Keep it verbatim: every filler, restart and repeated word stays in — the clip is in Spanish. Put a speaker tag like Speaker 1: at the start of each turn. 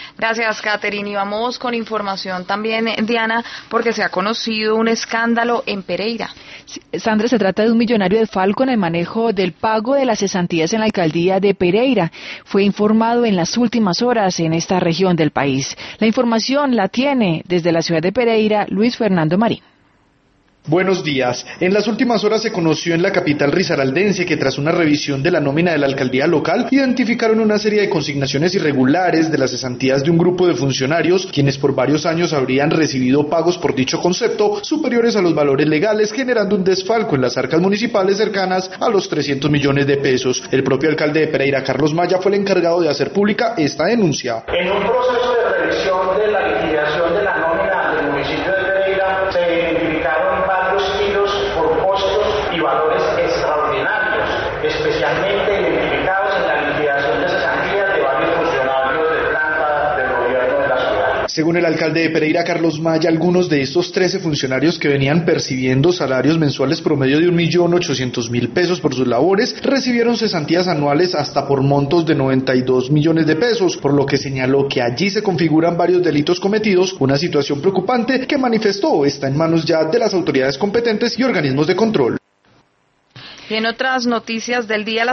Speaker 1: Gracias, Catherine. Y vamos con información también, Diana, porque se ha conocido un escándalo en Pereira.
Speaker 2: Sandra, se trata de un millonario de Falco en el manejo del pago de las cesantías en la alcaldía de Pereira. Fue informado en las últimas horas en esta región del país. La información la tiene desde la ciudad de Pereira Luis Fernando Marín.
Speaker 3: Buenos días. En las últimas horas se conoció en la capital risaraldense que tras una revisión de la nómina de la alcaldía local, identificaron una serie de consignaciones irregulares de las cesantías de un grupo de funcionarios, quienes por varios años habrían recibido pagos por dicho concepto superiores a los valores legales, generando un desfalco en las arcas municipales cercanas a los trescientos millones de pesos. El propio alcalde de Pereira, Carlos Maya, fue el encargado de hacer pública esta denuncia.
Speaker 4: En un proceso de revisión de la liquidación de la nómina del municipio de Pereira, se identificaron varios giros por costos y valores extraordinarios, especialmente identificados en la liquidación de cesantías de varios funcionarios de planta del gobierno de la ciudad.
Speaker 3: Según el alcalde de Pereira, Carlos Maya, algunos de estos trece funcionarios que venían percibiendo salarios mensuales promedio de un millón ochocientos mil pesos por sus labores, recibieron cesantías anuales hasta por montos de noventa y dos millones de pesos, por lo que señaló que allí se configuran varios delitos cometidos, una situación preocupante que manifestó está en manos ya de las autoridades competentes y organismos de control.
Speaker 1: Y en otras noticias del día,